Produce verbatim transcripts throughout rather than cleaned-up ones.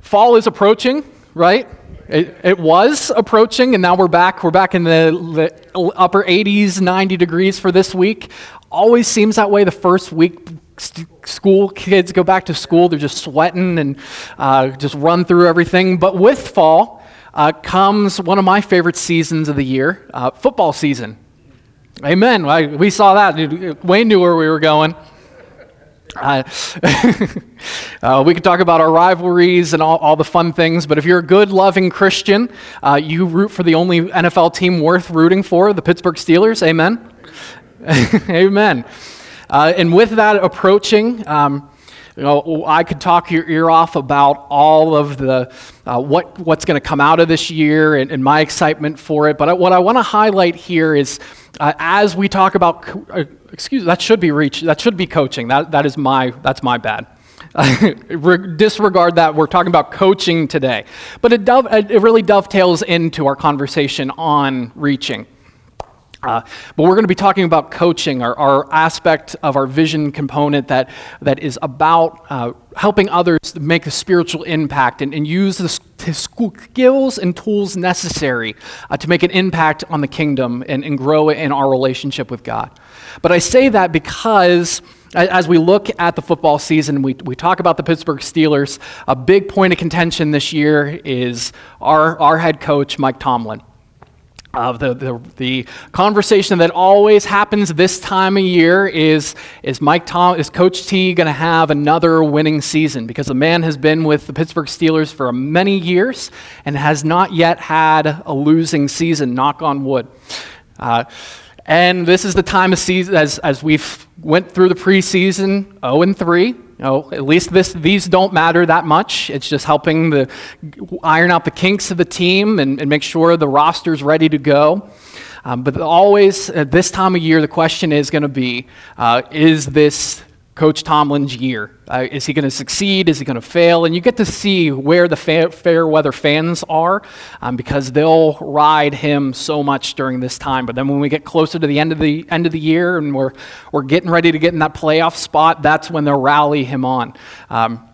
Fall is approaching, right? It, it was approaching, and now we're back. We're back in the, the upper eighties, ninety degrees for this week. Always seems that way the first week st- school kids go back to school. They're just sweating and uh, just run through everything. But with fall uh, comes one of my favorite seasons of the year, uh, football season. Amen. I, we saw that. Wayne knew where we were going. Uh, uh, we could talk about our rivalries and all, all the fun things, but if you're a good, loving Christian, uh, you root for the only N F L team worth rooting for, the Pittsburgh Steelers. Amen? Amen. Uh, and with that approaching, um, you know, I could talk your ear off about all of the uh, what what's going to come out of this year and, and my excitement for it. But I, what I want to highlight here is, uh, as we talk about, co- uh, excuse that should be reach that should be coaching. That that is my that's my bad. Disregard that. We're talking about coaching today, but it dove, it really dovetails into our conversation on reaching. Uh, but we're going to be talking about coaching, our, our aspect of our vision component that that is about uh, helping others make a spiritual impact and, and use the skills and tools necessary uh, to make an impact on the kingdom and, and grow in our relationship with God. But I say that because as we look at the football season, we, we talk about the Pittsburgh Steelers, a big point of contention this year is our, our head coach, Mike Tomlin. Uh, the, the the conversation that always happens this time of year is is Mike Tom is Coach T going to have another winning season, because the man has been with the Pittsburgh Steelers for many years and has not yet had a losing season. Knock on wood. Uh, and this is the time of season as as we've went through the preseason, oh and three. You know, at least this, these don't matter that much. It's just helping the iron out the kinks of the team and, and make sure the roster's ready to go. Um, but always at this time of year, the question is going to be, uh, is this Coach Tomlin's year? Uh, is he going to succeed? Is he going to fail? And you get to see where the fa- fair weather fans are, um, because they'll ride him so much during this time. But then when we get closer to the end of the end of the year and we're we're getting ready to get in that playoff spot, that's when they'll rally him on. Um,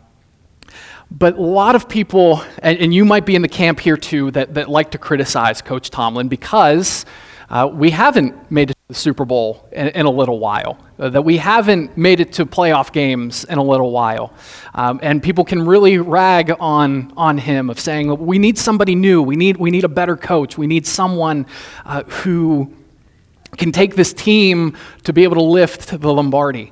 But a lot of people, and, and you might be in the camp here too, that, that like to criticize Coach Tomlin because uh, we haven't made it to the Super Bowl in, in a little while, uh, that we haven't made it to playoff games in a little while. Um, and people can really rag on on him of saying, we need somebody new, we need we need a better coach, we need someone uh, who can take this team to be able to lift the Lombardi.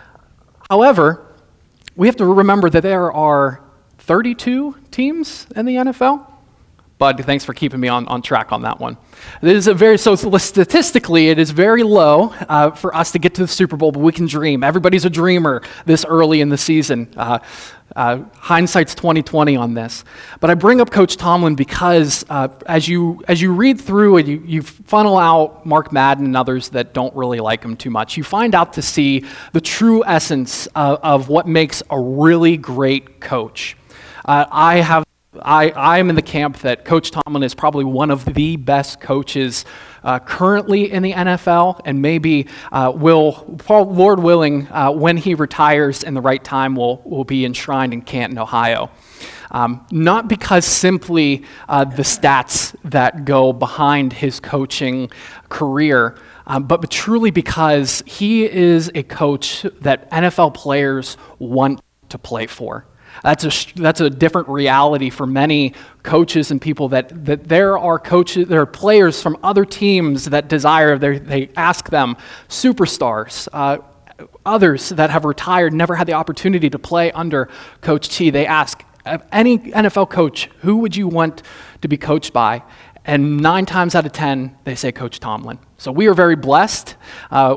However, we have to remember that there are thirty-two teams in the N F L. Bud, thanks for keeping me on, on track on that one. It is a very so statistically, it is very low uh, for us to get to the Super Bowl, but we can dream. Everybody's a dreamer this early in the season. Uh, uh, hindsight's twenty twenty on this. But I bring up Coach Tomlin because uh, as you as you read through and you, you funnel out Mark Madden and others that don't really like him too much, you find out to see the true essence of, of what makes a really great coach. Uh, I have, I, I am in the camp that Coach Tomlin is probably one of the best coaches uh, currently in the N F L, and maybe uh, will, Lord willing, uh, when he retires in the right time, will will be enshrined in Canton, Ohio. Um, not because simply uh, the stats that go behind his coaching career, um, but, but truly because he is a coach that N F L players want to play for. That's a that's a different reality for many coaches and people that, that there are coaches, there are players from other teams that desire, they ask them, superstars, uh, others that have retired, never had the opportunity to play under Coach T. They ask any N F L coach, who would you want to be coached by? And nine times out of ten, they say Coach Tomlin. So we are very blessed uh,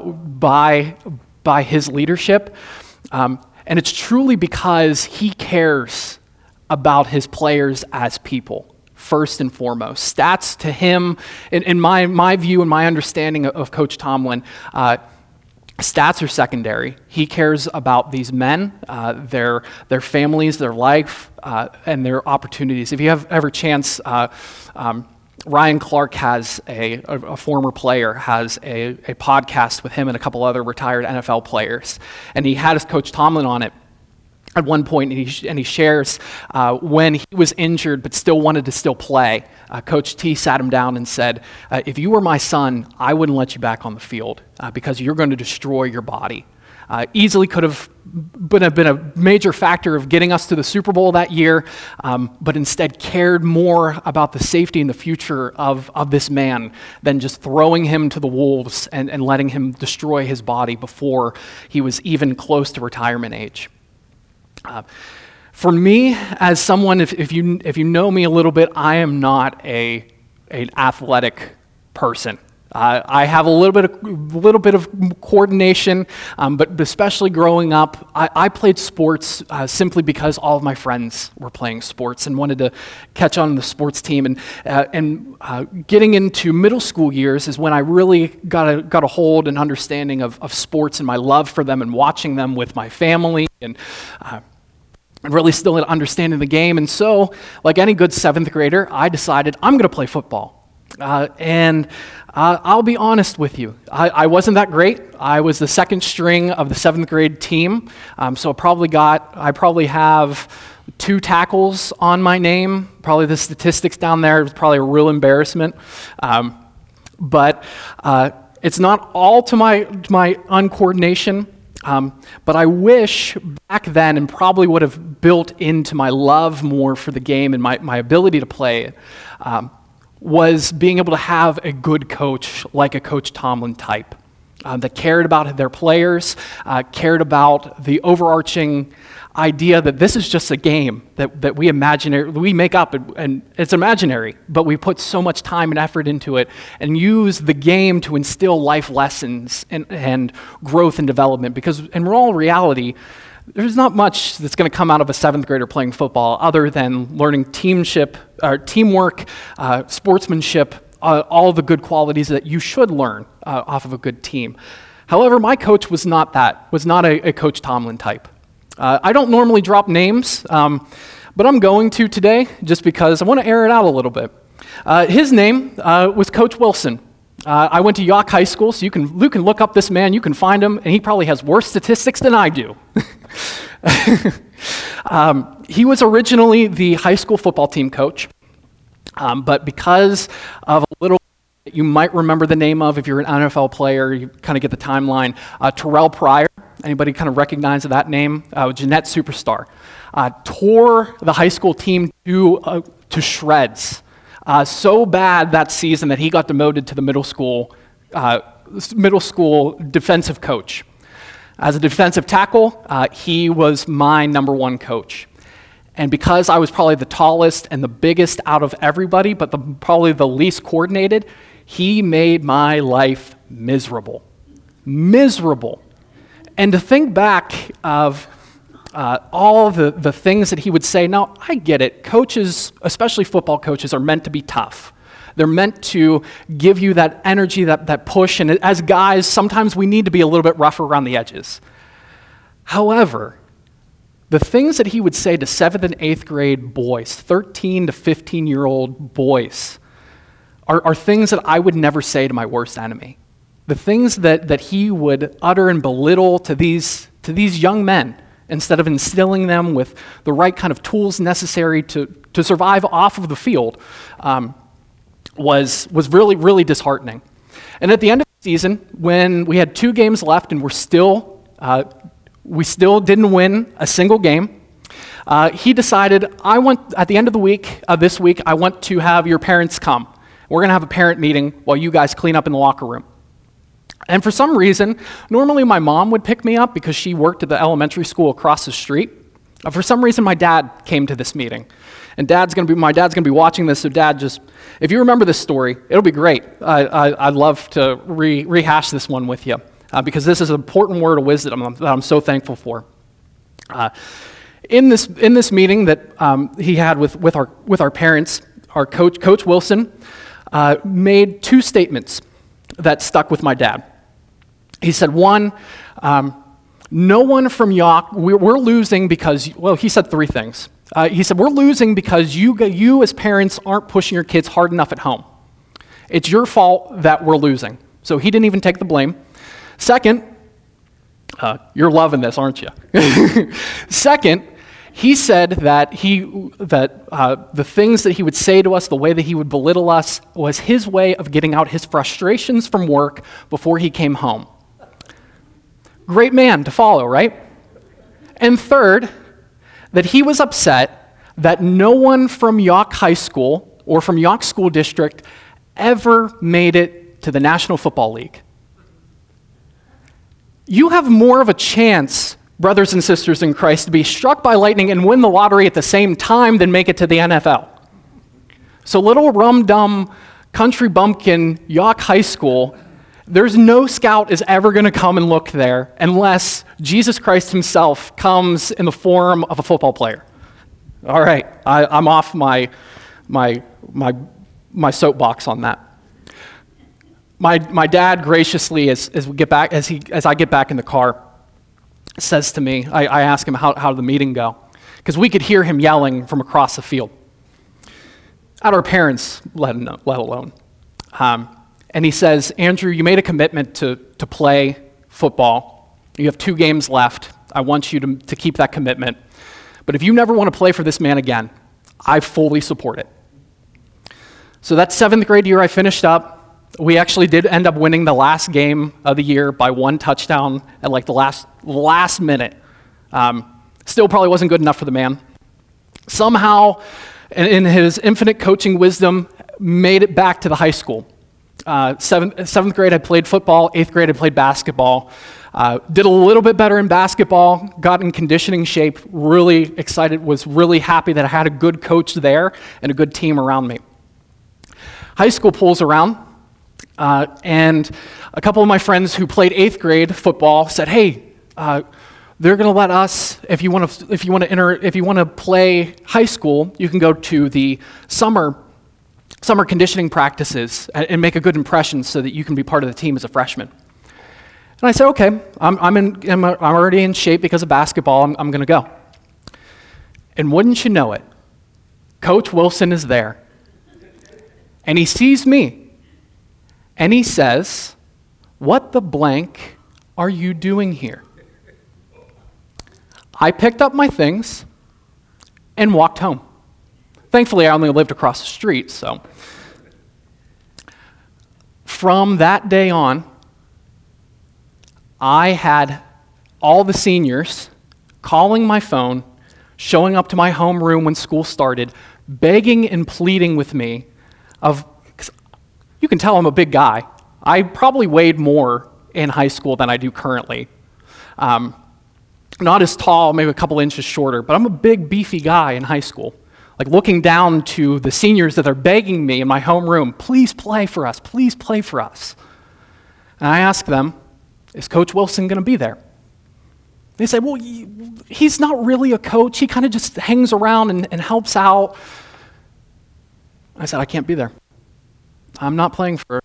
by by his leadership. Um, And it's truly because he cares about his players as people, first and foremost. Stats to him, in, in my, my view and my understanding of, of Coach Tomlin, uh, stats are secondary. He cares about these men, uh, their their families, their life, uh, and their opportunities. If you have ever chance, uh, um, Ryan Clark has a, a, a former player, has a, a podcast with him and a couple other retired N F L players. And he had his Coach Tomlin on it. at one point, and he, and he shares uh, when he was injured but still wanted to still play. Uh, Coach T sat him down and said, uh, if you were my son, I wouldn't let you back on the field uh, because you're going to destroy your body. Uh, easily could have been a, been a major factor of getting us to the Super Bowl that year, um, but instead cared more about the safety and the future of, of this man than just throwing him to the wolves and, and letting him destroy his body before he was even close to retirement age. Uh, for me, as someone, if, if you if you know me a little bit, I am not a an athletic person. Uh, I have a little bit of a little bit of coordination, um, but especially growing up, I, I played sports uh, simply because all of my friends were playing sports and wanted to catch on the sports team. And uh, and uh, getting into middle school years is when I really got a got a hold and understanding of, of sports and my love for them and watching them with my family and. Uh, And really still understanding the game. And so, like any good seventh grader, I decided I'm going to play football. Uh, and uh, I'll be honest with you, I, I wasn't that great. I was the second string of the seventh grade team. Um, so I probably got, I probably have two tackles on my name. Probably the statistics down there was probably a real embarrassment. Um, but uh, it's not all to my, to my uncoordination. Um, but I wish back then, and probably would have built into my love more for the game and my, my ability to play it, um, was being able to have a good coach like a Coach Tomlin type um, that cared about their players, uh, cared about the overarching idea that this is just a game that, that we imaginary, we make up, and, and it's imaginary, but we put so much time and effort into it and use the game to instill life lessons and, and growth and development. Because in all reality, there's not much that's going to come out of a seventh grader playing football other than learning teamship, or teamwork, uh, sportsmanship, uh, all the good qualities that you should learn uh, off of a good team. However, my coach was not that, was not a, a Coach Tomlin type. Uh, I don't normally drop names, um, but I'm going to today just because I want to air it out a little bit. Uh, his name uh, was Coach Wilson. Uh, I went to York High School, so you can, you can look up this man, you can find him, and he probably has worse statistics than I do. um, he was originally the high school football team coach, um, but because of a little you might remember the name of, if you're an N F L player, you kind of get the timeline, uh, Terrell Pryor. Anybody kind of recognize that name? Uh, Jeanette Superstar. Uh, tore the high school team to, uh, to shreds. Uh, so bad that season that he got demoted to the middle school, uh, middle school defensive coach. As a defensive tackle, uh, he was my number one coach. And because I was probably the tallest and the biggest out of everybody, but the, probably the least coordinated, he made my life miserable. Miserable. And to think back of uh, all the, the things that he would say, now I get it. Coaches, especially football coaches, are meant to be tough. They're meant to give you that energy, that, that push, and as guys, sometimes we need to be a little bit rougher around the edges. However, the things that he would say to seventh and eighth grade boys, thirteen to fifteen-year-old boys, are, are things that I would never say to my worst enemy. The things that, that he would utter and belittle to these, to these young men, instead of instilling them with the right kind of tools necessary to, to survive off of the field, um, was, was really, really disheartening. And at the end of the season, when we had two games left and we're still, uh, we still didn't win a single game, uh, he decided, I want, at the end of the week, uh, this week, I want to have your parents come. We're going to have a parent meeting while you guys clean up in the locker room. And for some reason, normally my mom would pick me up because she worked at the elementary school across the street. Uh, for some reason, my dad came to this meeting. And dad's gonna be, my dad's going to be watching this, so dad just, if you remember this story, it'll be great. I, I, I'd love to re, rehash this one with you uh, because this is an important word of wisdom that I'm so thankful for. Uh, in this in this meeting that um, he had with, with, our, with our parents, our coach, Coach Wilson, uh, made two statements that stuck with my dad. He said, one, um, no one from York, we're, we're losing because, well, he said three things. Uh, he said, we're losing because you, you as parents aren't pushing your kids hard enough at home. It's your fault that we're losing. So he didn't even take the blame. Second, uh, you're loving this, aren't you? Second, he said that he that uh, the things that he would say to us, the way that he would belittle us, was his way of getting out his frustrations from work before he came home. Great man to follow, right? And third, that he was upset that no one from York High School or from York School District ever made it to the National Football League. You have more of a chance, brothers and sisters in Christ, to be struck by lightning and win the lottery at the same time than make it to the N F L. So little rum-dum country bumpkin York High School, there's no scout is ever going to come and look there unless Jesus Christ himself comes in the form of a football player. All right, I, I'm off my, my, my, my soapbox on that. My, my dad graciously, as, as, we get back, as, he, as I get back in the car, says to me, I, I ask him, how, how did the meeting go? Because we could hear him yelling from across the field. At our parents, let, let alone. Um, and he says, Andrew, you made a commitment to, to play football. You have two games left. I want you to, to keep that commitment. But if you never want to play for this man again, I fully support it. So that seventh grade year I finished up. We actually did end up winning the last game of the year by one touchdown at like the last last minute. Um, still probably wasn't good enough for the man. Somehow, in, in his infinite coaching wisdom, made it back to the high school. Uh, seventh, seventh grade I played football, eighth grade I played basketball. Uh, did a little bit better in basketball, got in conditioning shape, really excited, was really happy that I had a good coach there and a good team around me. High school pulls around. Uh, and a couple of my friends who played eighth grade football said, "Hey, uh, they're going to let us. If you want to, if you want to enter, if you want to play high school, you can go to the summer summer conditioning practices and, and make a good impression, so that you can be part of the team as a freshman." And I said, "Okay, I'm I'm in. I'm, I'm already in shape because of basketball. I'm, I'm going to go." And wouldn't you know it, Coach Wilson is there, and he sees me. And he says, "What the blank are you doing here?" I picked up my things and walked home. Thankfully, I only lived across the street, so. From that day on, I had all the seniors calling my phone, showing up to my homeroom when school started, begging and pleading with me of, you can tell I'm a big guy. I probably weighed more in high school than I do currently. Um, not as tall, maybe a couple inches shorter, but I'm a big, beefy guy in high school. Like looking down to the seniors that are begging me in my homeroom, "Please play for us, please play for us." And I asked them, "Is Coach Wilson going to be there?" They said, "Well, he's not really a coach. He kind of just hangs around and, and helps out." I said, "I can't be there. I'm not playing for it."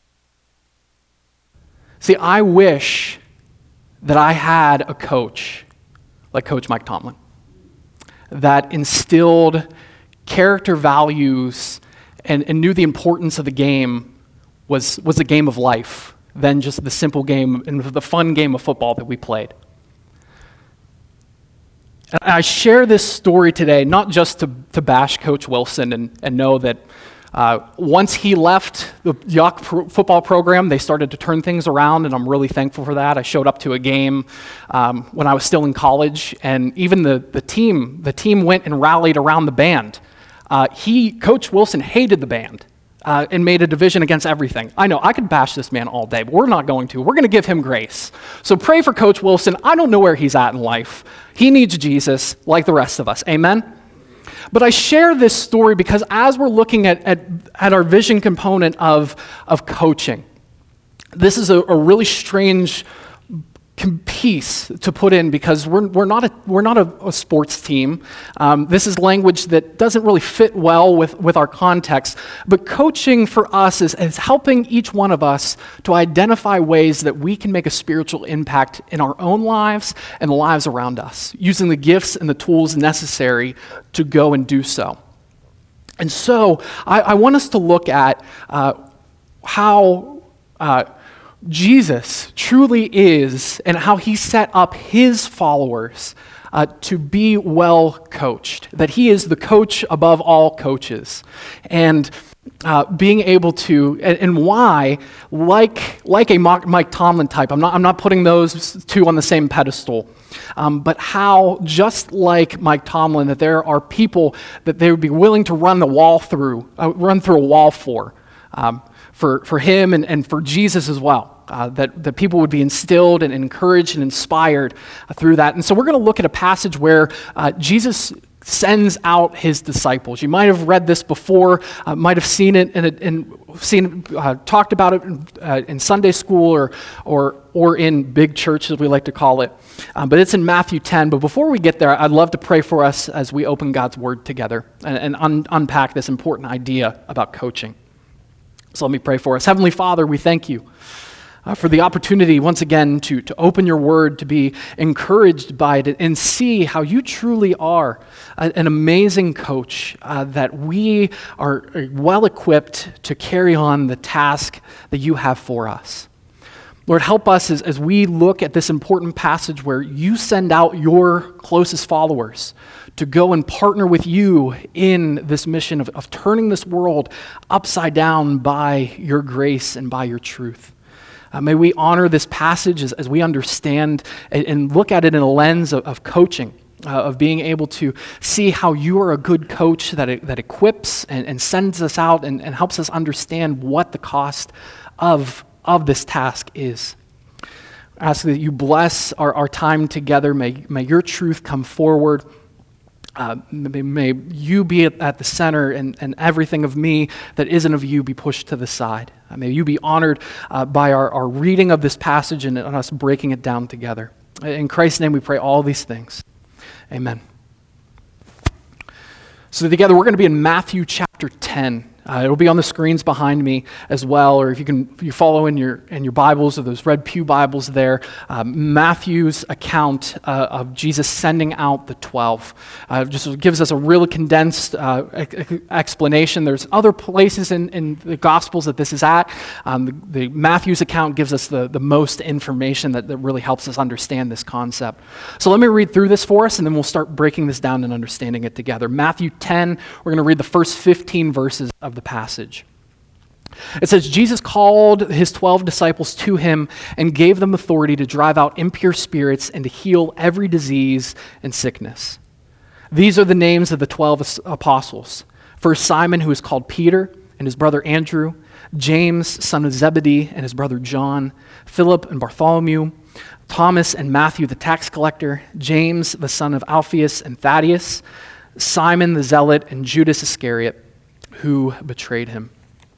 See, I wish that I had a coach like Coach Mike Tomlin that instilled character values and, and knew the importance of the game was, was a game of life than just the simple game and the fun game of football that we played. And I share this story today not just to, to bash Coach Wilson and, and know that Uh, once he left the York pro- football program, they started to turn things around, and I'm really thankful for that. I showed up to a game um, when I was still in college, and even the, the team, the team went and rallied around the band. Uh, he, Coach Wilson, hated the band uh, and made a division against everything. I know, I could bash this man all day, but we're not going to. We're going to give him grace. So pray for Coach Wilson. I don't know where he's at in life. He needs Jesus like the rest of us. Amen? But I share this story because as we're looking at, at, at our vision component of, of coaching, this is a, a really strange piece to put in because we're, we're not, a, we're not a, a sports team. Um, this is language that doesn't really fit well with, with our context. But coaching for us is, is helping each one of us to identify ways that we can make a spiritual impact in our own lives and the lives around us, using the gifts and the tools necessary to go and do so. And so I, I want us to look at uh, how uh, Jesus truly is and how he set up his followers uh, to be well coached, that he is the coach above all coaches. And uh, being able to, and, and why, like like a Mike Tomlin type, I'm not, I'm not putting those two on the same pedestal, um, but how, just like Mike Tomlin, that there are people that they would be willing to run the wall through, uh, run through a wall for, um, for, for him and, and for Jesus as well. Uh, that, that people would be instilled and encouraged and inspired uh, through that. And so we're going to look at a passage where uh, Jesus sends out his disciples. You might have read this before, uh, might have seen it and, and seen uh, talked about it in, uh, in Sunday school or or or in big church, as we like to call it. Um, but it's in Matthew ten. But before we get there, I'd love to pray for us as we open God's Word together and, and un- unpack this important idea about coaching. So let me pray for us. Heavenly Father, we thank you Uh, for the opportunity once again to, to open your word, to be encouraged by it, and see how you truly are a, an amazing coach, uh, that we are well equipped to carry on the task that you have for us. Lord, help us as, as we look at this important passage where you send out your closest followers to go and partner with you in this mission of, of turning this world upside down by your grace and by your truth. Uh, may we honor this passage as, as we understand and, and look at it in a lens of, of coaching, uh, of being able to see how you are a good coach that it, that equips and, and sends us out and, and helps us understand what the cost of, of this task is. I ask that you bless our, our time together. May, may your truth come forward. Uh, may, may you be at, at the center, and, and everything of me that isn't of you be pushed to the side. Uh, may you be honored uh, by our, our reading of this passage and, and us breaking it down together. In Christ's name we pray all these things. Amen. So together we're going to be in Matthew chapter ten. Uh, it'll be on the screens behind me as well, or if you can, if you follow in your in your Bibles or those red pew Bibles there, um, Matthew's account uh, of Jesus sending out the twelve uh, just gives us a really condensed uh, ex- explanation. There's other places in, in the Gospels that this is at. Um, the, the Matthew's account gives us the, the most information that, that really helps us understand this concept. So let me read through this for us, and then we'll start breaking this down and understanding it together. Matthew ten, we're going to read the first fifteen verses of the passage. It says, Jesus called his twelve disciples to him and gave them authority to drive out impure spirits and to heal every disease and sickness. These are the names of the twelve apostles. First Simon, who is called Peter, and his brother Andrew, James, son of Zebedee, and his brother John, Philip and Bartholomew, Thomas and Matthew the tax collector, James the son of Alphaeus and Thaddeus, Simon the zealot, and Judas Iscariot, who betrayed him.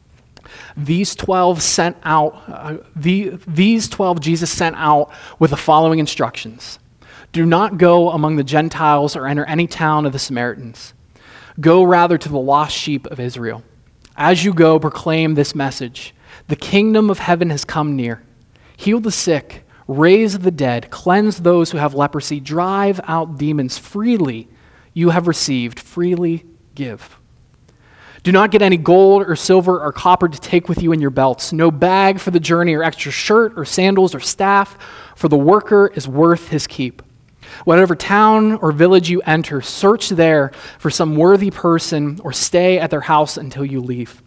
These twelve sent out, uh, the, these twelve Jesus sent out with the following instructions. Do not go among the Gentiles or enter any town of the Samaritans. Go rather to the lost sheep of Israel. As you go, proclaim this message. The kingdom of heaven has come near. Heal the sick, raise the dead, cleanse those who have leprosy, drive out demons. Freely you have received, freely give. Do not get any gold or silver or copper to take with you in your belts, no bag for the journey or extra shirt or sandals or staff, for the worker is worth his keep. Whatever town or village you enter, search there for some worthy person or stay at their house until you leave.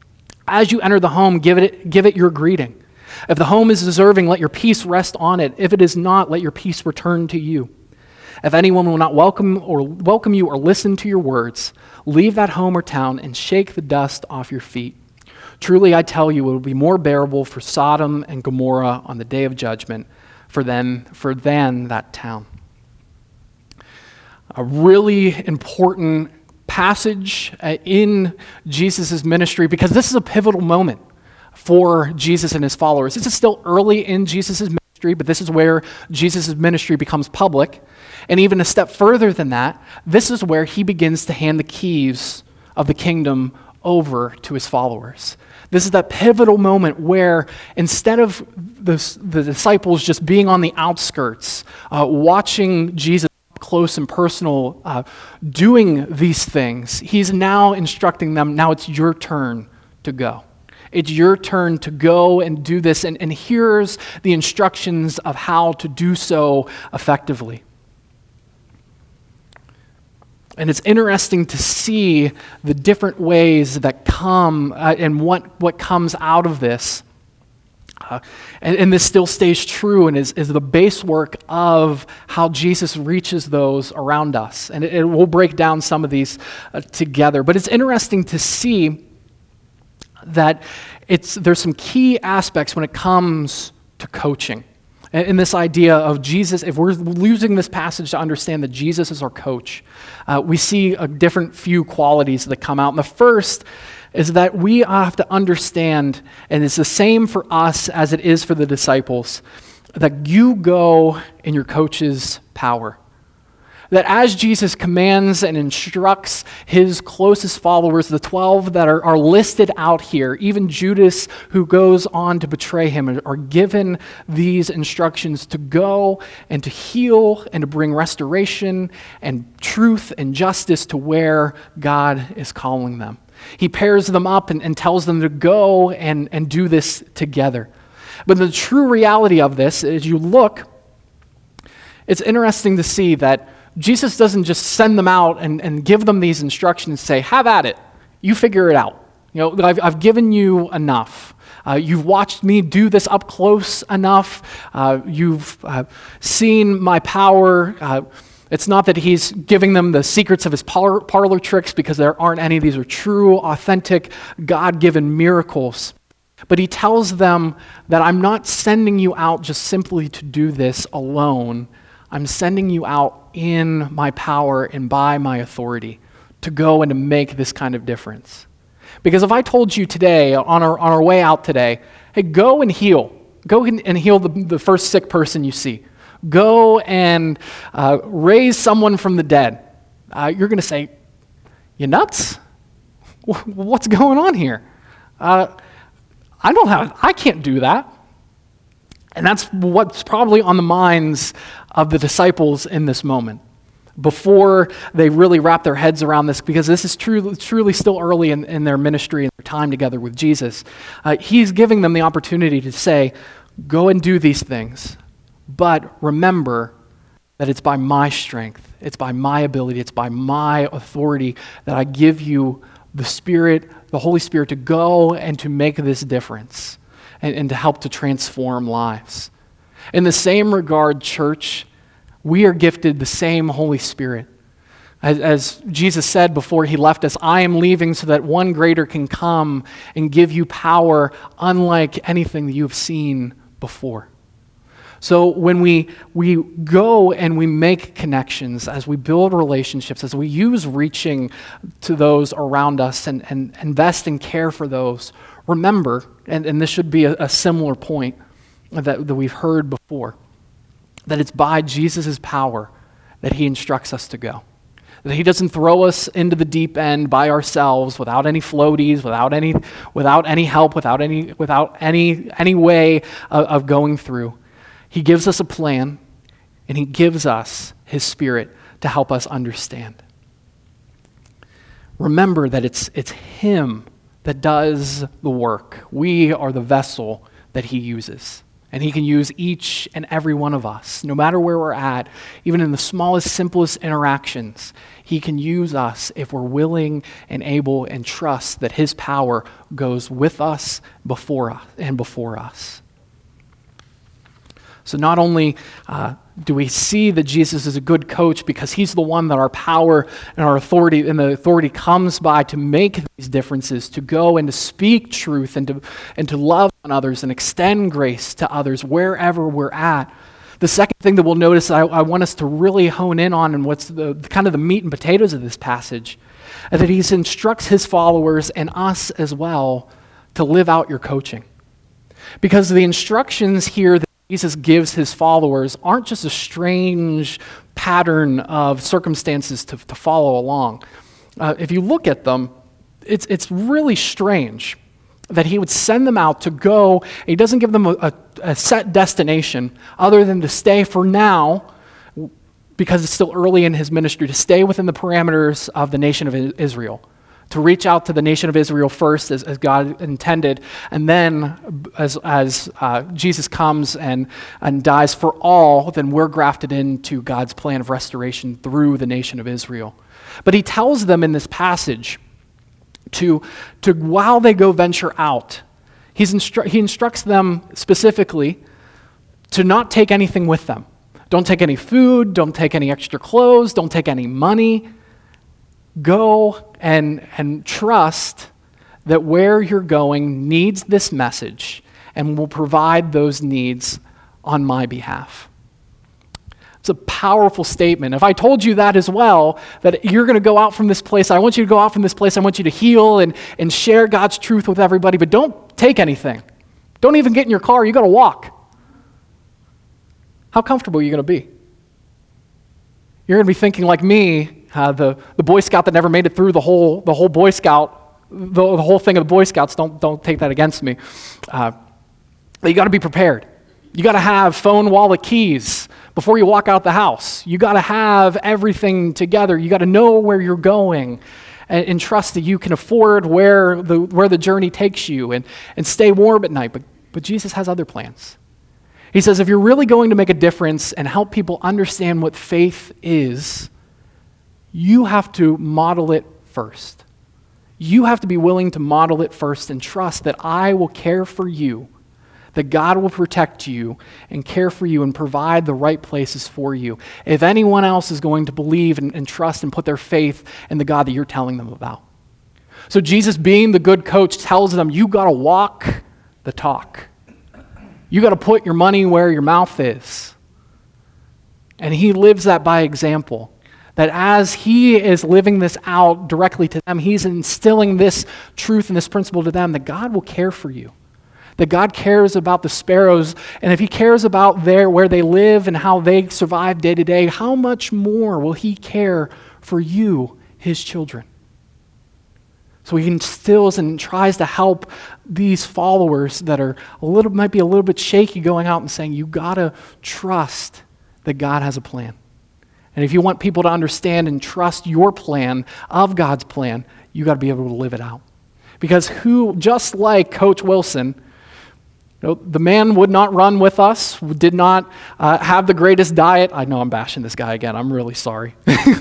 As you enter the home, give it, give it your greeting. If the home is deserving, let your peace rest on it. If it is not, let your peace return to you. If anyone will not welcome or welcome you or listen to your words, leave that home or town and shake the dust off your feet. Truly, I tell you, it will be more bearable for Sodom and Gomorrah on the day of judgment for them, for than that town. A really important passage uh, in Jesus' ministry, because this is a pivotal moment for Jesus and his followers. This is still early in Jesus' ministry, but this is where Jesus' ministry becomes public. And even a step further than that, this is where he begins to hand the keys of the kingdom over to his followers. This is that pivotal moment where instead of the, the disciples just being on the outskirts, uh, watching Jesus up close and personal, uh, doing these things, he's now instructing them, now it's your turn to go. It's your turn to go and do this, and, and here's the instructions of how to do so effectively. And it's interesting to see the different ways that come uh, and what, what comes out of this. Uh, and, and this still stays true and is, is the base work of how Jesus reaches those around us. And it, it will break down some of these uh, together. But it's interesting to see that it's there's some key aspects when it comes to coaching. And, and this idea of Jesus, if we're using this passage to understand that Jesus is our coach, uh, we see a different few qualities that come out. And the first is that we have to understand, and it's the same for us as it is for the disciples, that you go in your coach's power. That as Jesus commands and instructs his closest followers, the twelve that are, are listed out here, even Judas, who goes on to betray him, are given these instructions to go and to heal and to bring restoration and truth and justice to where God is calling them. He pairs them up and, and tells them to go and, and do this together. But the true reality of this, as you look, it's interesting to see that Jesus doesn't just send them out and, and give them these instructions and say, have at it. You figure it out. You know, I've, I've given you enough. Uh, you've watched me do this up close enough. Uh, you've uh, seen my power. Uh, it's not that he's giving them the secrets of his par- parlor tricks, because there aren't any. These are true, authentic, God-given miracles. But he tells them that I'm not sending you out just simply to do this alone. I'm sending you out in my power and by my authority to go and to make this kind of difference. Because if I told you today, on our, on our way out today, hey, go and heal. Go and heal the, the first sick person you see. Go and uh, raise someone from the dead. Uh, you're going to say, you nuts? What's going on here? Uh, I don't have, I can't do that. And that's what's probably on the minds of the disciples in this moment, before they really wrap their heads around this, because this is truly, truly still early in, in their ministry and their time together with Jesus. Uh, he's giving them the opportunity to say, go and do these things, but remember that it's by my strength, it's by my ability, it's by my authority that I give you the Spirit, the Holy Spirit, to go and to make this difference. And, and to help to transform lives. In the same regard, church, we are gifted the same Holy Spirit. As, as Jesus said before he left us, I am leaving so that one greater can come and give you power unlike anything that you have seen before. So when we, we go and we make connections, as we build relationships, as we use reaching to those around us and, and invest and care for those, remember, and, and this should be a, a similar point that, that we've heard before, that it's by Jesus' power that he instructs us to go. That he doesn't throw us into the deep end by ourselves without any floaties, without any, without any help, without any, without any, any way of, of going through. He gives us a plan, and he gives us his Spirit to help us understand. Remember that it's, it's him that does the work. We are the vessel that he uses. And he can use each and every one of us, no matter where we're at, even in the smallest, simplest interactions. He can use us if we're willing and able and trust that his power goes with us, before us, and before us. So not only uh, do we see that Jesus is a good coach because he's the one that our power and our authority and the authority comes by to make these differences, to go and to speak truth and to and to love on others and extend grace to others wherever we're at. The second thing that we'll notice I, I want us to really hone in on, and what's the kind of the meat and potatoes of this passage, is that he instructs his followers and us as well to live out your coaching. Because the instructions here that Jesus gives his followers aren't just a strange pattern of circumstances to, to follow along. Uh, if you look at them, it's, it's really strange that he would send them out to go, and he doesn't give them a, a, a set destination other than to stay for now, because it's still early in his ministry, to stay within the parameters of the nation of Israel, to reach out to the nation of Israel first as, as God intended, and then as, as uh, Jesus comes and, and dies for all, then we're grafted into God's plan of restoration through the nation of Israel. But he tells them in this passage to, to while they go venture out, he's instru- he instructs them specifically to not take anything with them. Don't take any food, don't take any extra clothes, don't take any money. Go and, and trust that where you're going needs this message and will provide those needs on my behalf. It's a powerful statement. If I told you that as well, that you're going to go out from this place, I want you to go out from this place, I want you to heal and, and share God's truth with everybody, but don't take anything. Don't even get in your car, you got to walk. How comfortable are you going to be? You're going to be thinking like me, Uh, the, the Boy Scout that never made it through the whole the whole Boy Scout, the, the whole thing of the Boy Scouts, don't, don't take that against me. Uh, you got to be prepared. You got to have phone, wallet, keys before you walk out the house. You got to have everything together. You got to know where you're going and, and trust that you can afford where the where the journey takes you and, and stay warm at night. But, but Jesus has other plans. He says if you're really going to make a difference and help people understand what faith is, you have to model it first. You have to be willing to model it first and trust that I will care for you, that God will protect you and care for you and provide the right places for you. If anyone else is going to believe and, and trust and put their faith in the God that you're telling them about. So Jesus, being the good coach, tells them, you got to walk the talk. You got to put your money where your mouth is. And he lives that by example. That as he is living this out directly to them, he's instilling this truth and this principle to them that God will care for you. That God cares about the sparrows, and if he cares about their, where they live and how they survive day to day, how much more will he care for you, his children? So he instills and tries to help these followers that are a little, might be a little bit shaky going out and saying, you gotta trust that God has a plan. And if you want people to understand and trust your plan of God's plan, you got to be able to live it out. Because who, just like Coach Wilson, you know, the man would not run with us, did not uh, have the greatest diet. I know I'm bashing this guy again. I'm really sorry.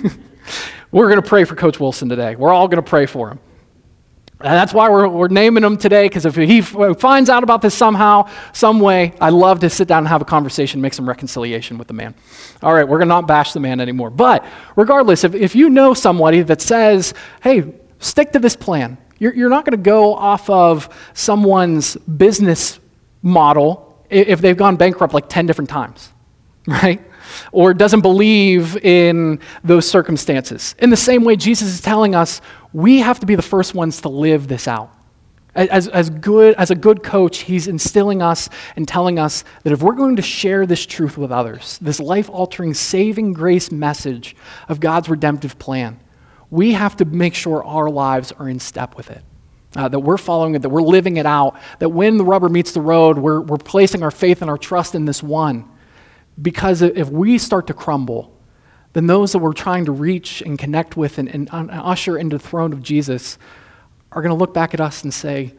We're going to pray for Coach Wilson today. We're all going to pray for him. And that's why we're, we're naming him today, because if he f- finds out about this somehow, some way, I'd love to sit down and have a conversation, make some reconciliation with the man. All right, we're going to not bash the man anymore. But regardless, if, if you know somebody that says, hey, stick to this plan, you're, you're not going to go off of someone's business model if they've gone bankrupt like ten different times, right? Or doesn't believe in those circumstances. In the same way, Jesus is telling us we have to be the first ones to live this out. As, as, good, as a good coach, he's instilling us and telling us that if we're going to share this truth with others, this life-altering, saving grace message of God's redemptive plan, we have to make sure our lives are in step with it. Uh, that we're following it, that we're living it out, that when the rubber meets the road, we're, we're placing our faith and our trust in this one. Because if we start to crumble, then those that we're trying to reach and connect with and, and, and usher into the throne of Jesus are going to look back at us and say,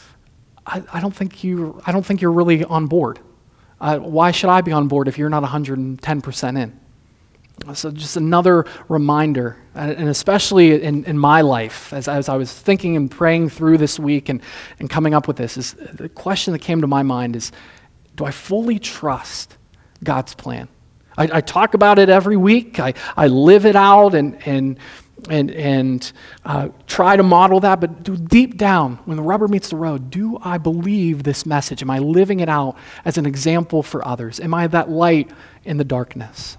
I, I don't think you, I don't think you're really on board. Uh, why should I be on board if you're not one hundred ten percent in? So just another reminder, and especially in, in my life, as, as I was thinking and praying through this week and, and coming up with this, is the question that came to my mind is, do I fully trust God's plan? I, I talk about it every week. I, I live it out and and and and uh, try to model that. But do, deep down, when the rubber meets the road, do I believe this message? Am I living it out as an example for others? Am I that light in the darkness?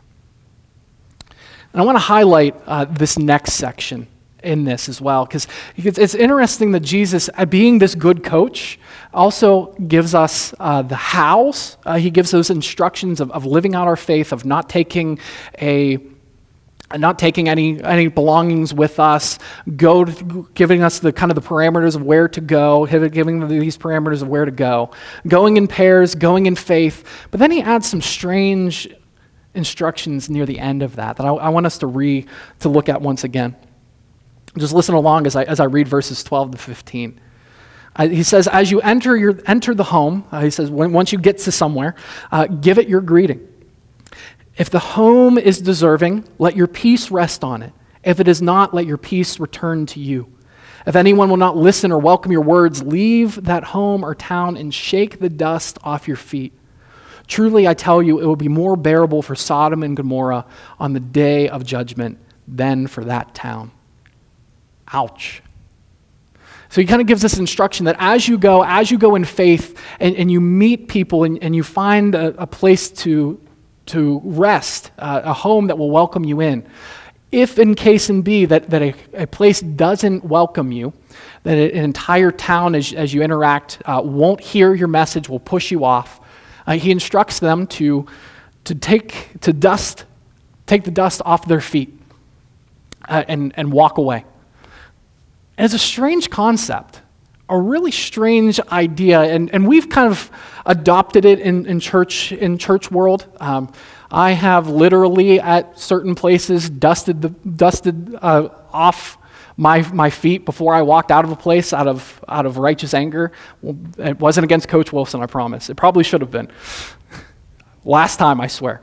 And I want to highlight uh, this next section in this as well, because it's interesting that Jesus, uh, being this good coach, also gives us uh, the hows. Uh, he gives those instructions of, of living out our faith, of not taking a, not taking any any belongings with us, go to, giving us the kind of the parameters of where to go, giving these parameters of where to go, going in pairs, going in faith. But then he adds some strange instructions near the end of that that I, I want us to re to look at once again. Just listen along as I, as I read verses twelve to fifteen. Uh, he says, as you enter your enter the home, uh, he says, when, once you get to somewhere, uh, give it your greeting. If the home is deserving, let your peace rest on it. If it is not, let your peace return to you. If anyone will not listen or welcome your words, leave that home or town and shake the dust off your feet. Truly, I tell you, it will be more bearable for Sodom and Gomorrah on the day of judgment than for that town. Ouch. So he kind of gives this instruction that as you go, as you go in faith and, and you meet people and, and you find a, a place to, to rest, uh, a home that will welcome you in, if in case and be that, that a, a place doesn't welcome you, that an entire town as, as you interact uh, won't hear your message, will push you off, uh, he instructs them to, to take to dust, take the dust off their feet uh, and, and walk away. And it's a strange concept, a really strange idea, and, and we've kind of adopted it in, in church in church world. Um, I have literally at certain places dusted the dusted uh, off my my feet before I walked out of a place out of out of righteous anger. Well, it wasn't against Coach Wilson, I promise. It probably should have been. Last time, I swear.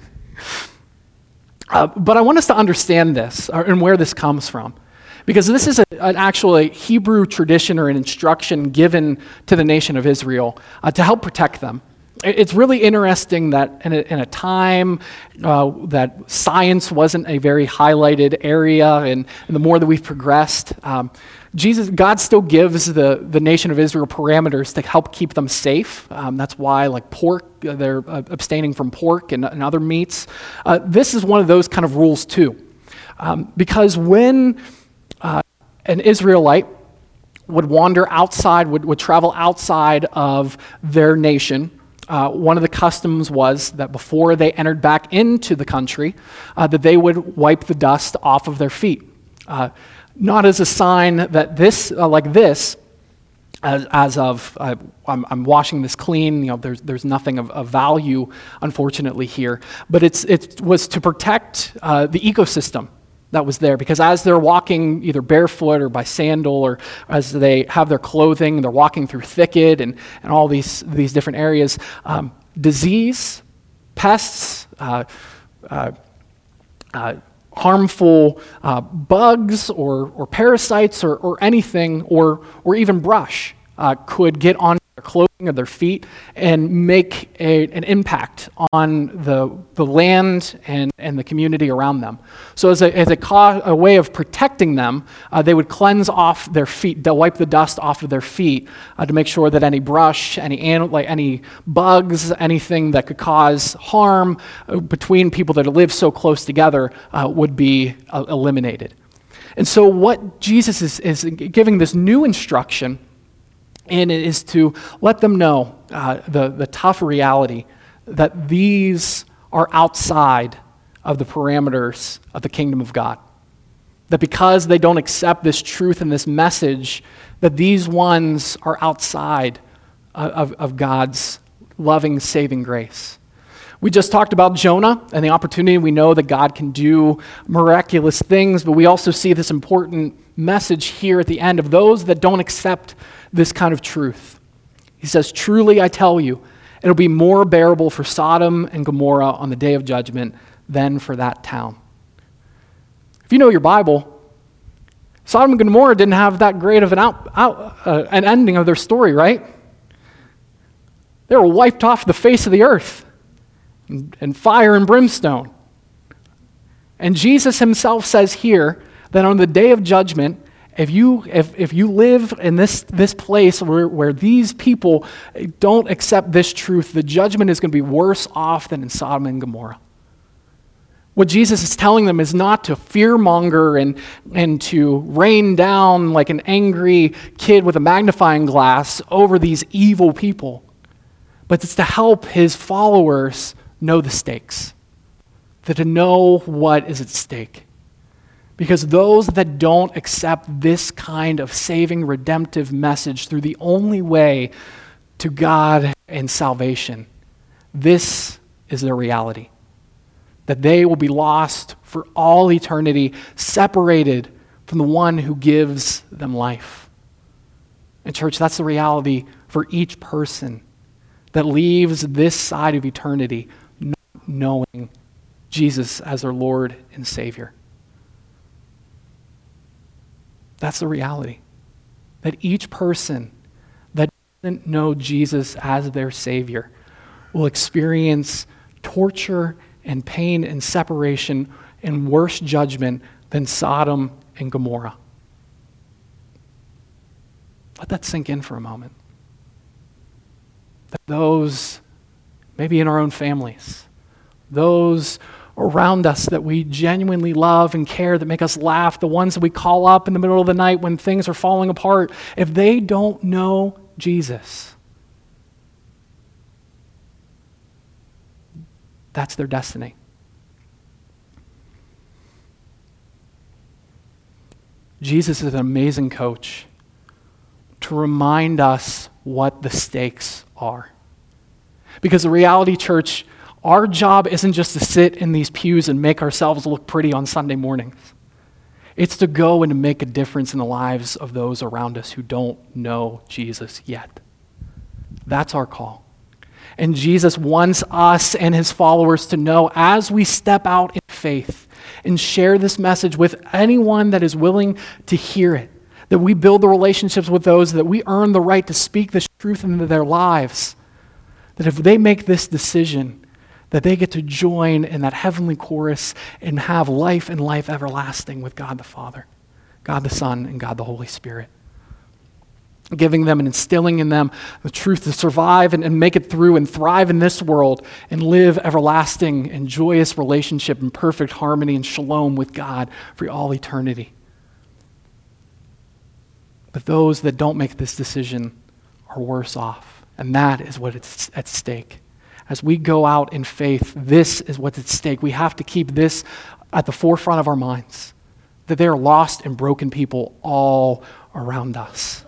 uh, but I want us to understand this uh, and where this comes from. Because this is a, an actual Hebrew tradition or an instruction given to the nation of Israel uh, to help protect them. It's really interesting that in a, in a time uh, that science wasn't a very highlighted area, and, and the more that we've progressed, um, Jesus, God still gives the, the nation of Israel parameters to help keep them safe. Um, that's why, like pork, they're uh, abstaining from pork and, and other meats. Uh, this is one of those kind of rules too, um, because when Uh, an Israelite would wander outside, would, would travel outside of their nation. Uh, one of the customs was that before they entered back into the country, uh, that they would wipe the dust off of their feet. Uh, not as a sign that this, uh, like this, as, as of uh, I'm, I'm washing this clean. You know, there's there's nothing of, of value, unfortunately, here. But it's it was to protect uh, the ecosystem that was there, because as they're walking either barefoot or by sandal, or as they have their clothing, they're walking through thicket and, and all these, these different areas, um, disease, pests, uh, uh, uh, harmful uh, bugs or, or parasites or, or anything, or, or even brush uh, could get on their clothing or their feet and make a, an impact on the, the land and, and the community around them. So as a, as a, co- a way of protecting them, uh, they would cleanse off their feet, they'll wipe the dust off of their feet uh, to make sure that any brush, any an, like any bugs, anything that could cause harm uh, between people that live so close together uh, would be uh, eliminated. And so what Jesus is, is giving this new instruction, and it is to let them know uh, the, the tough reality that these are outside of the parameters of the kingdom of God. That because they don't accept this truth and this message, that these ones are outside of, of God's loving, saving grace. We just talked about Jonah and the opportunity. We know that God can do miraculous things, but we also see this important message here at the end of those that don't accept this kind of truth. He says, truly I tell you, it'll be more bearable for Sodom and Gomorrah on the day of judgment than for that town. If you know your Bible, Sodom and Gomorrah didn't have that great of an, out, out, uh, an ending of their story, right? They were wiped off the face of the earth in, in fire and brimstone. And Jesus himself says here that on the day of judgment, If you if if you live in this, this place where, where these people don't accept this truth, the judgment is going to be worse off than in Sodom and Gomorrah. What Jesus is telling them is not to fearmonger and, and to rain down like an angry kid with a magnifying glass over these evil people, but it's to help his followers know the stakes, that to know what is at stake. Because those that don't accept this kind of saving, redemptive message through the only way to God and salvation, this is their reality. That they will be lost for all eternity, separated from the one who gives them life. And church, that's the reality for each person that leaves this side of eternity not knowing Jesus as their Lord and Savior. That's the reality. That each person that doesn't know Jesus as their Savior will experience torture and pain and separation and worse judgment than Sodom and Gomorrah. Let that sink in for a moment. That those, maybe in our own families, those around us that we genuinely love and care, that make us laugh, the ones that we call up in the middle of the night when things are falling apart, if they don't know Jesus, that's their destiny. Jesus is an amazing coach to remind us what the stakes are. Because the reality, church, our job isn't just to sit in these pews and make ourselves look pretty on Sunday mornings. It's to go and to make a difference in the lives of those around us who don't know Jesus yet. That's our call. And Jesus wants us and his followers to know as we step out in faith and share this message with anyone that is willing to hear it, that we build the relationships with those, that we earn the right to speak this truth into their lives, that if they make this decision, that they get to join in that heavenly chorus and have life and life everlasting with God the Father, God the Son, and God the Holy Spirit. Giving them and instilling in them the truth to survive and, and make it through and thrive in this world and live everlasting and joyous relationship in perfect harmony and shalom with God for all eternity. But those that don't make this decision are worse off, and that is what is at stake. As we go out in faith, this is what's at stake. We have to keep this at the forefront of our minds, that there are lost and broken people all around us.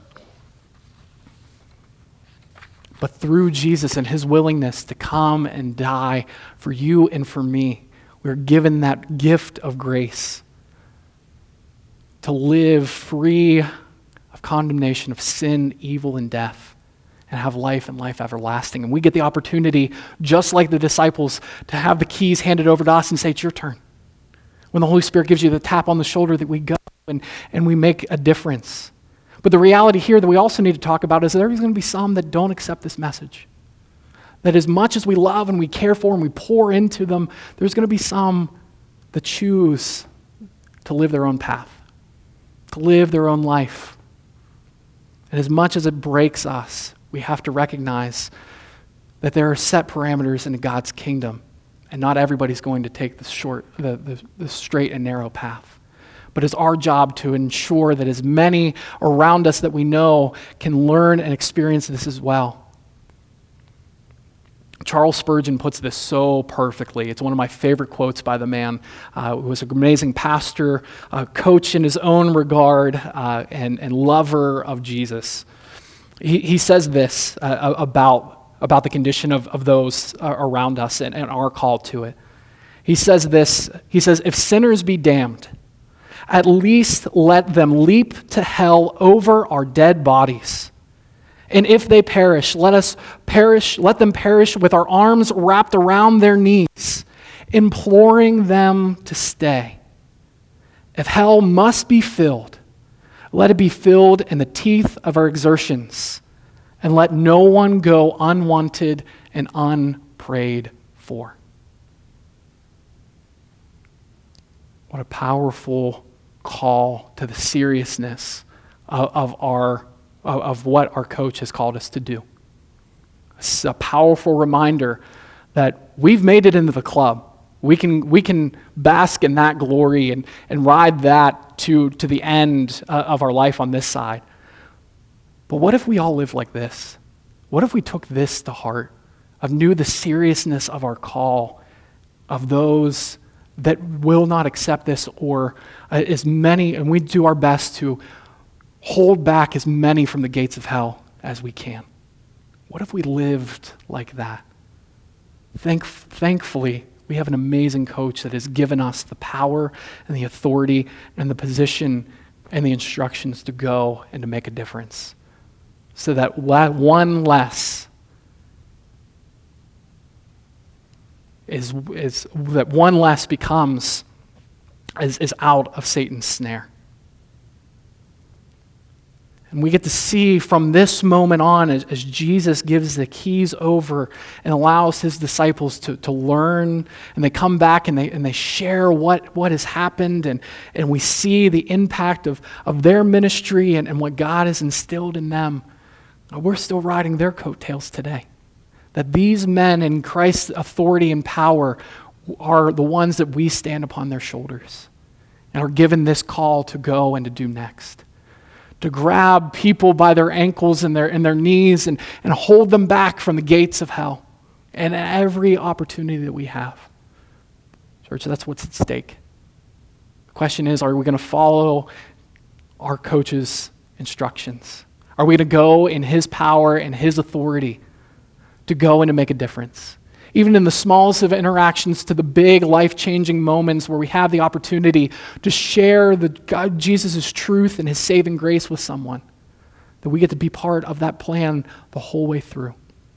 But through Jesus and his willingness to come and die for you and for me, we're given that gift of grace to live free of condemnation, of sin, evil, and death, and have life and life everlasting. And we get the opportunity, just like the disciples, to have the keys handed over to us and say, it's your turn. When the Holy Spirit gives you the tap on the shoulder, that we go and, and we make a difference. But the reality here that we also need to talk about is there's going to be some that don't accept this message. That as much as we love and we care for and we pour into them, there's going to be some that choose to live their own path, to live their own life. And as much as it breaks us, we have to recognize that there are set parameters in God's kingdom, and not everybody's going to take the short, the, the, the straight and narrow path. But it's our job to ensure that as many around us that we know can learn and experience this as well. Charles Spurgeon puts this so perfectly. It's one of my favorite quotes by the man uh, who was an amazing pastor, uh, coach in his own regard, uh, and, and lover of Jesus. He, he says this uh, about, about the condition of, of those uh, around us and, and our call to it. He says this, he says, if sinners be damned, at least let them leap to hell over our dead bodies. And if they perish, let us perish, let them perish with our arms wrapped around their knees, imploring them to stay. If hell must be filled, let it be filled in the teeth of our exertions, and let no one go unwanted and unprayed for. What a powerful call to the seriousness of, of our of, of what our coach has called us to do. It's a powerful reminder that we've made it into the club. We can we can bask in that glory and, and ride that to, to the end uh, of our life on this side. But what if we all lived like this? What if we took this to heart, of knew the seriousness of our call, of those that will not accept this, or uh, as many, and we do our best to hold back as many from the gates of hell as we can. What if we lived like that? Thank, thankfully, we have an amazing coach that has given us the power and the authority and the position and the instructions to go and to make a difference. So that one less is, is that one less becomes is, is out of Satan's snare. And we get to see from this moment on as, as Jesus gives the keys over and allows his disciples to, to learn, and they come back and they and they share what, what has happened, and, and we see the impact of, of their ministry and, and what God has instilled in them. We're still riding their coattails today. That these men in Christ's authority and power are the ones that we stand upon their shoulders and are given this call to go and to do next. To grab people by their ankles and their and their knees and, and hold them back from the gates of hell and every opportunity that we have. Church, that's what's at stake. The question is, are we going to follow our coach's instructions? Are we to go in his power and his authority to go and to make a difference? Even in the smallest of interactions to the big life-changing moments where we have the opportunity to share the God, Jesus' truth and his saving grace with someone, that we get to be part of that plan the whole way through.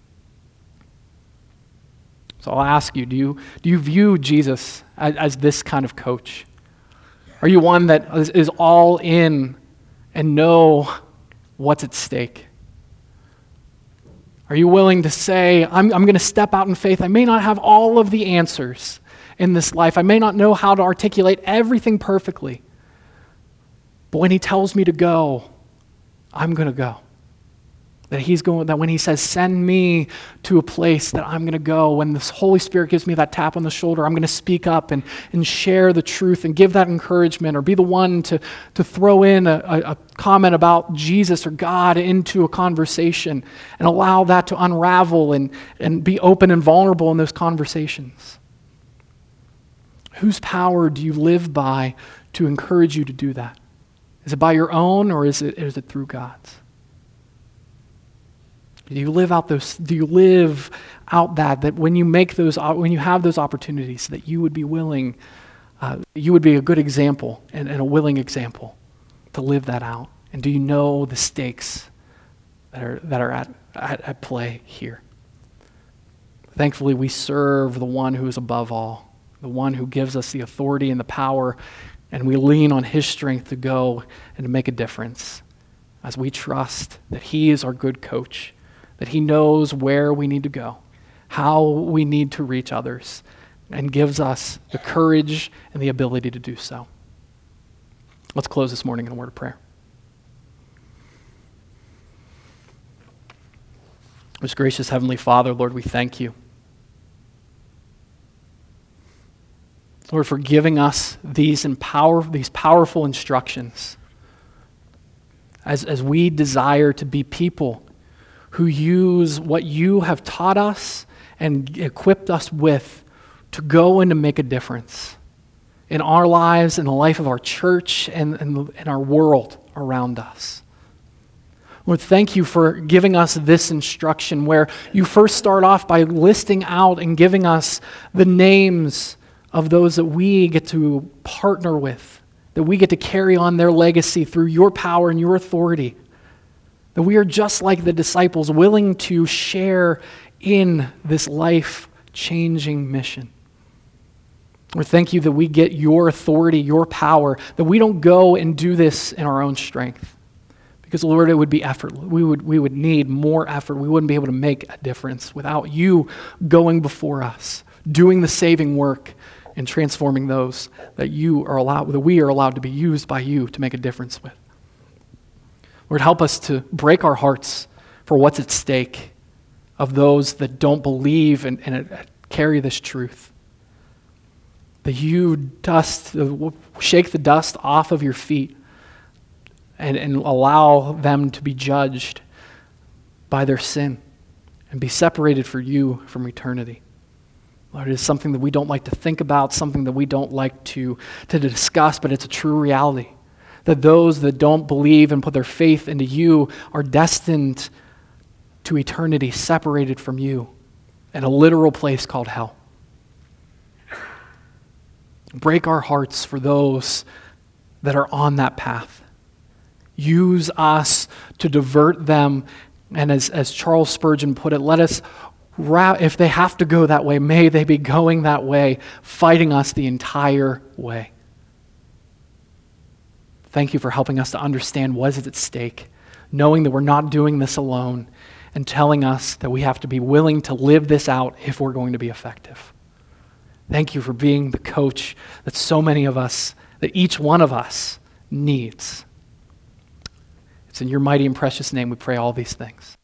So I'll ask you, do you, do you view Jesus as, as this kind of coach? Are you one that is, is all in and know what's at stake? Are you willing to say, I'm, I'm going to step out in faith. I may not have all of the answers in this life. I may not know how to articulate everything perfectly. But when he tells me to go, I'm going to go. That he's going, that when he says, send me to a place that I'm going to go, when the Holy Spirit gives me that tap on the shoulder, I'm going to speak up and, and share the truth and give that encouragement, or be the one to, to throw in a, a, a comment about Jesus or God into a conversation and allow that to unravel and, and be open and vulnerable in those conversations. Whose power do you live by to encourage you to do that? Is it by your own, or is it, is it through God's? Do you live out those? Do you live out that that when you make those, when you have those opportunities, that you would be willing, uh, you would be a good example and, and a willing example to live that out? And do you know the stakes that are that are at, at, at play here? Thankfully, we serve the one who is above all, the one who gives us the authority and the power, and we lean on his strength to go and to make a difference as we trust that he is our good coach, that he knows where we need to go, how we need to reach others, and gives us the courage and the ability to do so. Let's close this morning in a word of prayer. Most gracious Heavenly Father, Lord, we thank you. Lord, for giving us these, empower, these powerful instructions as, as we desire to be people who use what you have taught us and equipped us with to go and to make a difference in our lives, in the life of our church, and in our world around us. Lord, thank you for giving us this instruction where you first start off by listing out and giving us the names of those that we get to partner with, that we get to carry on their legacy through your power and your authority. That we are just like the disciples, willing to share in this life-changing mission. Lord, thank you that we get your authority, your power, that we don't go and do this in our own strength. Because, Lord, it would be effort. We would, we would need more effort. We wouldn't be able to make a difference without you going before us, doing the saving work and transforming those that you are allowed, that we are allowed to be used by you to make a difference with. Lord, help us to break our hearts for what's at stake of those that don't believe and, and uh, carry this truth. That you dust, uh, shake the dust off of your feet and, and allow them to be judged by their sin and be separated for you from eternity. Lord, it is something that we don't like to think about, something that we don't like to, to discuss, but it's a true reality. That those that don't believe and put their faith into you are destined to eternity separated from you in a literal place called hell. Break our hearts for those that are on that path, Use us to divert them. And as, as Charles Spurgeon put it, let us, ra- if they have to go that way, may they be going that way, fighting us the entire way. Thank you for helping us to understand what is at stake, knowing that we're not doing this alone, and telling us that we have to be willing to live this out if we're going to be effective. Thank you for being the coach that so many of us, that each one of us needs. It's in your mighty and precious name we pray all these things.